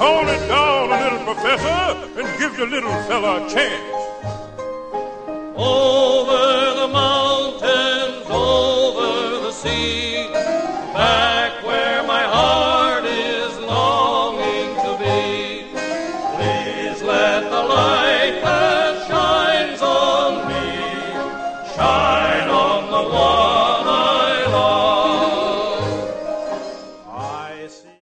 Tone it down a little, Professor, and give the little fella a chance. Oh,